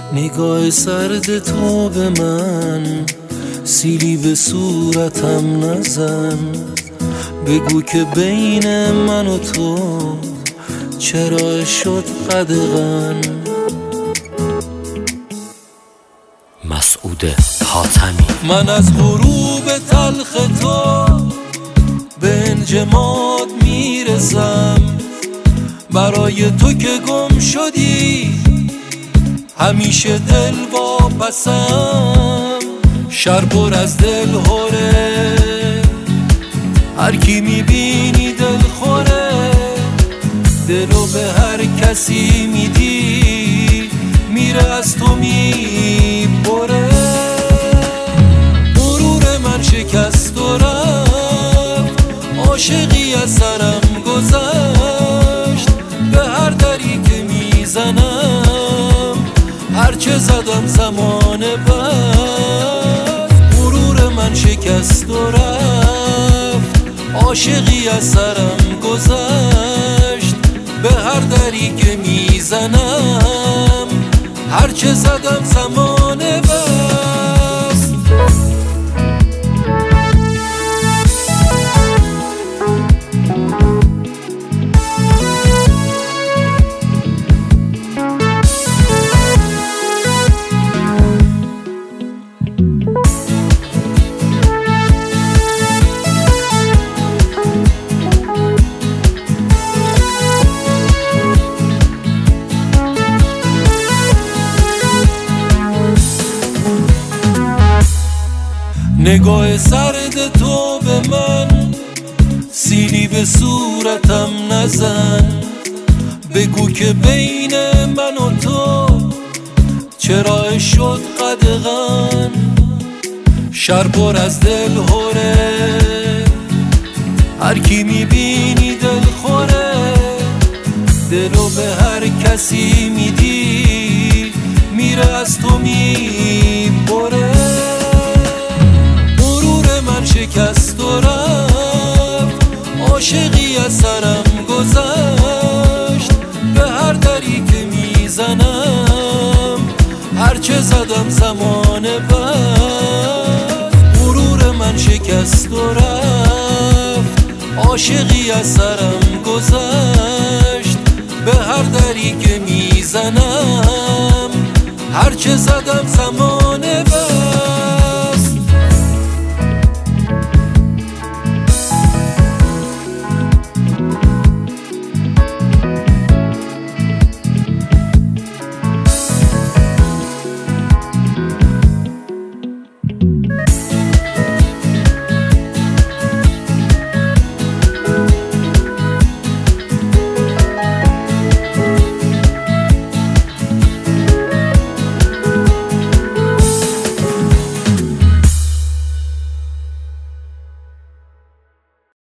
نگاه سرد تو به من، سیلی به صورتم نزن. بگو که بین من و تو چرا شد قدغن. مسعود حاتمی. من از غروب تلخ تو به انجماد میرسم، برای تو که گم شدی همیشه دل واپسم. شهر پر از دل هوره، هر کی میبینی دل خوره. دلو به هر کسی میدی میره از تو میبره. غرور من شکست و رفت، عاشقی از سرم گذشت. به هر دری که میزنم هرچه زدم زمان بس. غرور من شکست و رفت، عاشقی از سرم گذشت. به هر دری که میزنم هرچه زدم زمان بس. نگاه سرد تو به من، سیلی به صورتم نزن. بگو که بین من و تو چرا شد قدغن. شهر پر از دل هوره، هر کی میبینی دل خوره. دلو به هر کسی میدی میره از تو میبره. شکست و رفت، عاشقی از سرم گذشت. به هر دری که میزنم هرچه زدم زمان بس. غرور من شکست و رفت، عاشقی از سرم گذشت. به هر دری که میزنم هرچه زدم زمان